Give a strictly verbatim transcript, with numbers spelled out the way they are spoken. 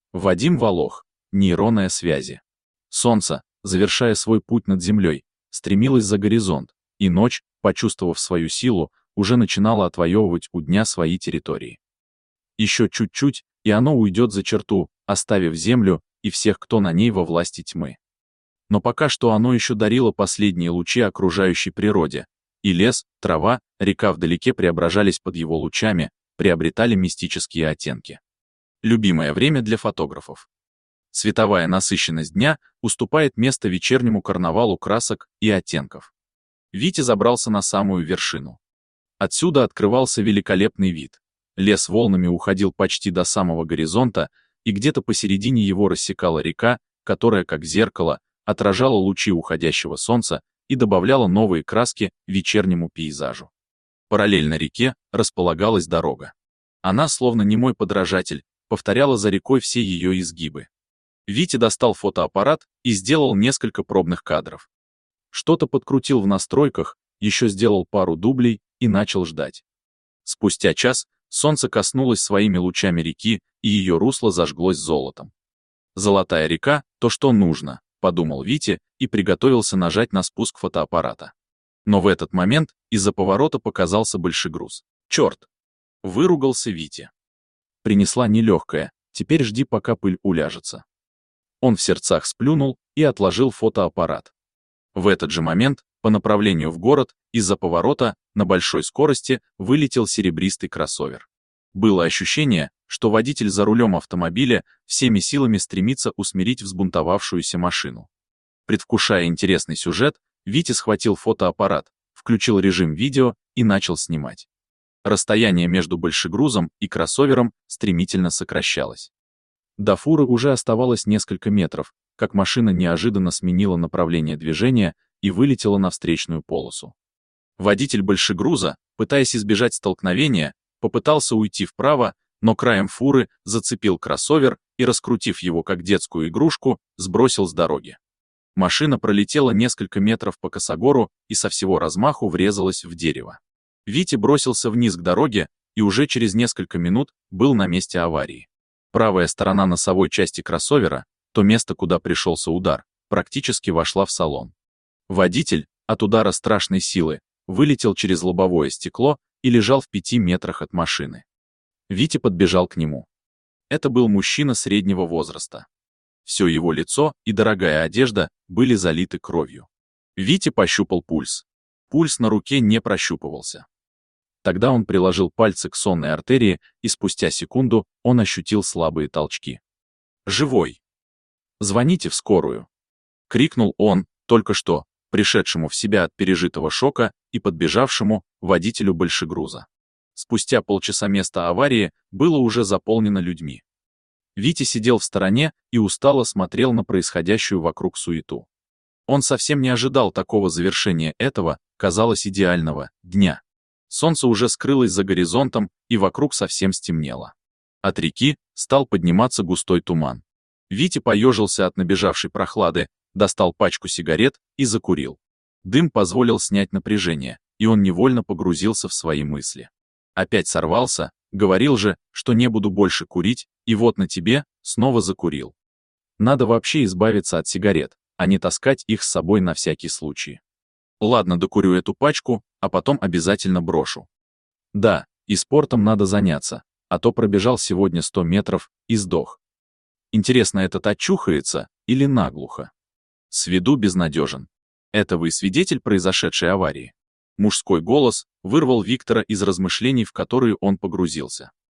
Вадим Волох. Нейронные связи. Солнце, завершая свой путь над землей, стремилось за горизонт, и ночь, почувствовав свою силу, уже начинала отвоевывать у дня свои территории. Еще чуть-чуть, и оно уйдет за черту, оставив землю и всех, кто на ней во власти тьмы. Но пока что оно еще дарило последние лучи окружающей природе, и лес, трава, река вдалеке преображались под его лучами, приобретали мистические оттенки. Любимое время для фотографов. Цветовая насыщенность дня уступает место вечернему карнавалу красок и оттенков. Витя забрался на самую вершину. Отсюда открывался великолепный вид. Лес волнами уходил почти до самого горизонта, и где-то посередине его рассекала река, которая, как зеркало, отражала лучи уходящего солнца и добавляла новые краски вечернему пейзажу. Параллельно реке располагалась дорога. Она, словно немой подражатель, повторяла за рекой все ее изгибы. Витя достал фотоаппарат и сделал несколько пробных кадров. Что-то подкрутил в настройках, еще сделал пару дублей и начал ждать. Спустя час солнце коснулось своими лучами реки, и ее русло зажглось золотом. «Золотая река — то, что нужно», — подумал Витя и приготовился нажать на спуск фотоаппарата. Но в этот момент из-за поворота показался большегруз. «Черт!» — выругался Витя. Принесла нелегкая, теперь жди, пока пыль уляжется. Он в сердцах сплюнул и отложил фотоаппарат. В этот же момент, по направлению в город, из-за поворота, на большой скорости, вылетел серебристый кроссовер. Было ощущение, что водитель за рулем автомобиля всеми силами стремится усмирить взбунтовавшуюся машину. Предвкушая интересный сюжет, Витя схватил фотоаппарат, включил режим видео и начал снимать. Расстояние между большегрузом и кроссовером стремительно сокращалось. До фуры уже оставалось несколько метров, как машина неожиданно сменила направление движения и вылетела на встречную полосу. Водитель большегруза, пытаясь избежать столкновения, попытался уйти вправо, но краем фуры зацепил кроссовер и, раскрутив его как детскую игрушку, сбросил с дороги. Машина пролетела несколько метров по косогору и со всего размаху врезалась в дерево. Витя бросился вниз к дороге и уже через несколько минут был на месте аварии. Правая сторона носовой части кроссовера, то место, куда пришелся удар, практически вошла в салон. Водитель, от удара страшной силы, вылетел через лобовое стекло и лежал в пяти метрах от машины. Витя подбежал к нему. Это был мужчина среднего возраста. Все его лицо и дорогая одежда были залиты кровью. Витя пощупал пульс. Пульс на руке не прощупывался. Тогда он приложил пальцы к сонной артерии, и спустя секунду он ощутил слабые толчки. «Живой! Звоните в скорую!» — крикнул он, только что, пришедшему в себя от пережитого шока и подбежавшему водителю большегруза. Спустя полчаса место аварии было уже заполнено людьми. Витя сидел в стороне и устало смотрел на происходящую вокруг суету. Он совсем не ожидал такого завершения этого, казалось, идеального дня. Солнце уже скрылось за горизонтом, и вокруг совсем стемнело. От реки стал подниматься густой туман. Витя поежился от набежавшей прохлады, достал пачку сигарет и закурил. Дым позволил снять напряжение, и он невольно погрузился в свои мысли. Опять сорвался, говорил же, что не буду больше курить, и вот на тебе, снова закурил. Надо вообще избавиться от сигарет, а не таскать их с собой на всякий случай. Ладно, докурю эту пачку, а потом обязательно брошу. Да, и спортом надо заняться, а то пробежал сегодня сто метров и сдох. Интересно, этот очухается или наглухо? С виду безнадежен. Это вы свидетель произошедшей аварии? Мужской голос вырвал Виктора из размышлений, в которые он погрузился.